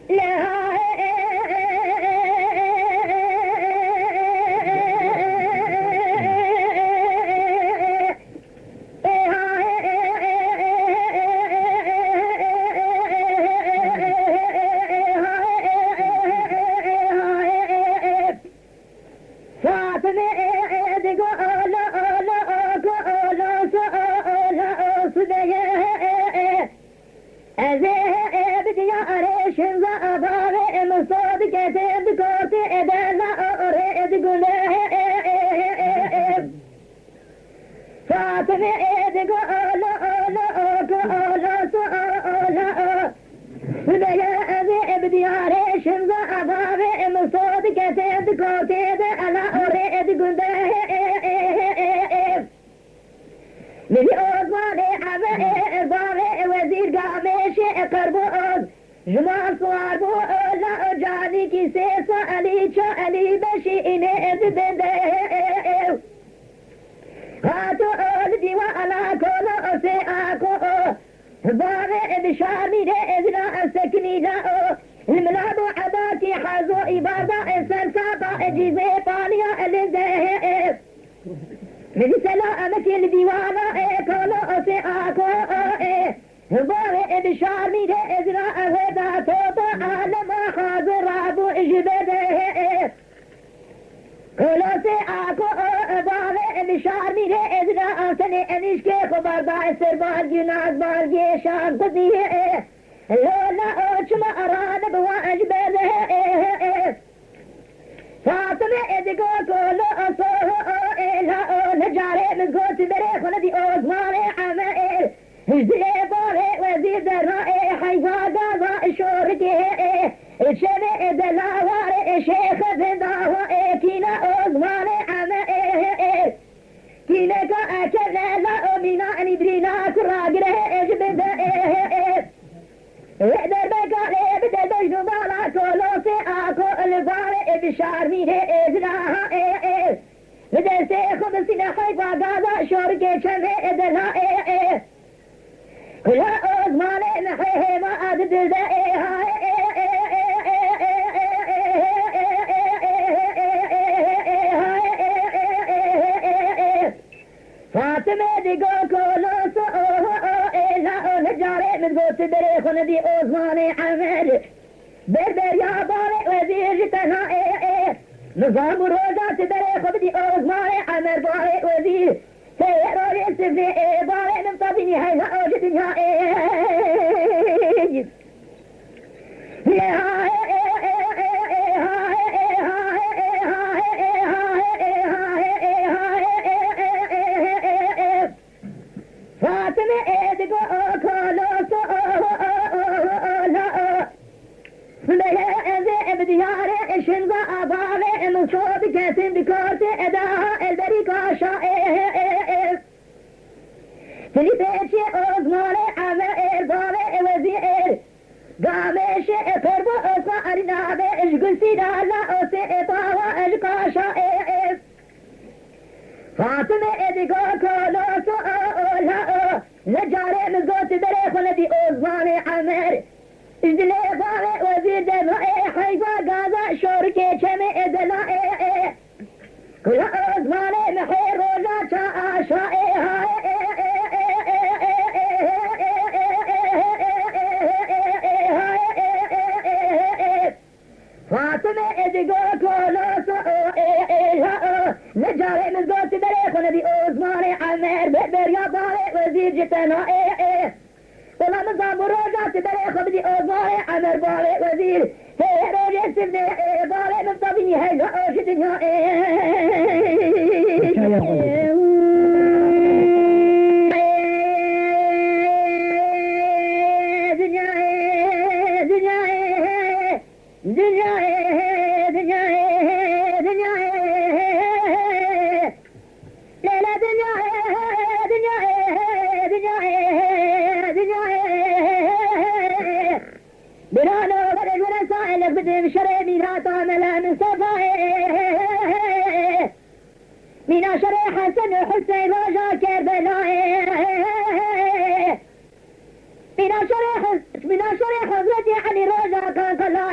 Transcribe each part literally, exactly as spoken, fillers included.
من شرح حضرتي علي رجا كان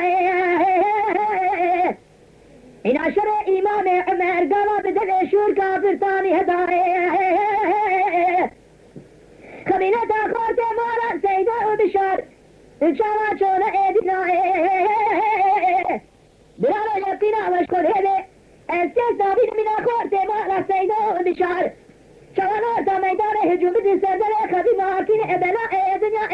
این عشر امام عمر قال بدل شور کافر تانی هدایه خمینه تا خورت مالا سیده و بشار چالا چونه ایدنائه برانا یقینا وشکر هده استیز دابین من خورت مالا سیده و بشار چوانا تا میدان هجوم بدی سردر خبی ماکین ابنا ایدنیا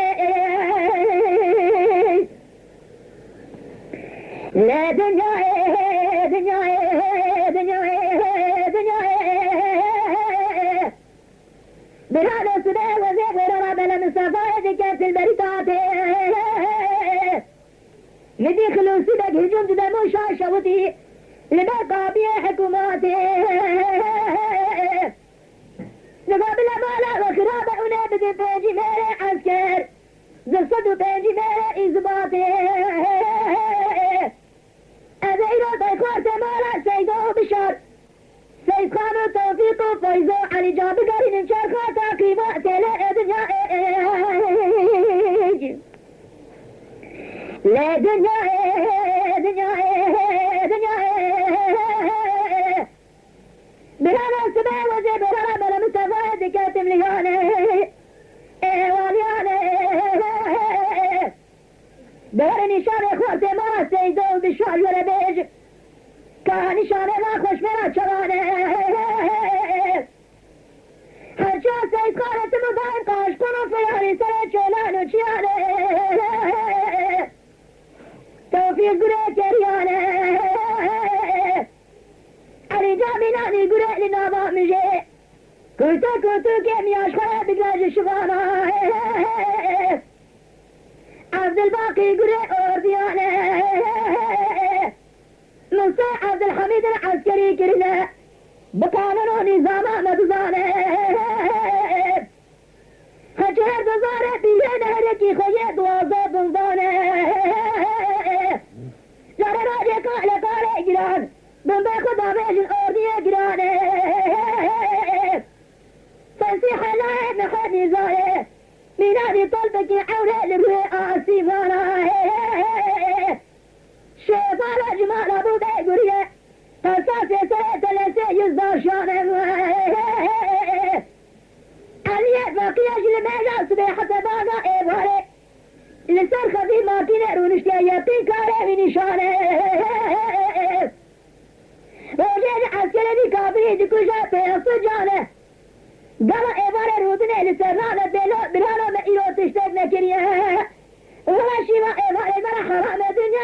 لا دنیا دنیا دنیا دنیا برهذا سنة وزير غير ربنا مصطفى ذكرت البريدات ندي خلوصي لك هجوم جدا مشاشوتي لما قابية حكوماتي نقابل مالا وخرابة ونبدي بيجي ميري عسكر زرصدو بيجي ميري إزباطي أذيرو بيخوات مالا سيدو بشار سيد خانو توفيقو فايزو علي جاب قرين انشار خاتا قيمات لا دنيا لا دنيا دنيا دنيا برانا سبا وزي برانا بلا مستفاد كاتم لياني والياني دار نشان خوات مالا سيدو بشار ولا بيج كان نشان ما خوش مرا چوانه هر جا سيد خانت مباين قاش کنو فياري سر چولانو چيانه توفيق گره كريانه علي جاميناني گره لنابا مجي كوتو كوتو كمياش خراب بگلاج شفانا عبد الباقي گره اورديانه موسى عبد الحميد العسكري كرنا بقانون ونظام مبزانه هجر بزاره بيه نهركي خيه دوازه بنزانه جاره راجه قاله قاله جران بنبه خدا بيجن اورديه جرانه فنسيح الله نخد نزايه مينادي طلبك عوله لبروي آسيفانه شفالا جمال ابو بيقوريه تساسي سيئة لسي يزدار شانه عليا باقية جلميجا صبيحة باقا ايباري لسر خفي ماكينة رونشتيا يقين كاري في نشانه وجيد عسكري كافي دكوشا بيصو جانه قال ايباري رودنه لسرانه بلو برانه ما ايرو تشتك نكريه ولا شيما ايباري مرا حرام الدنيا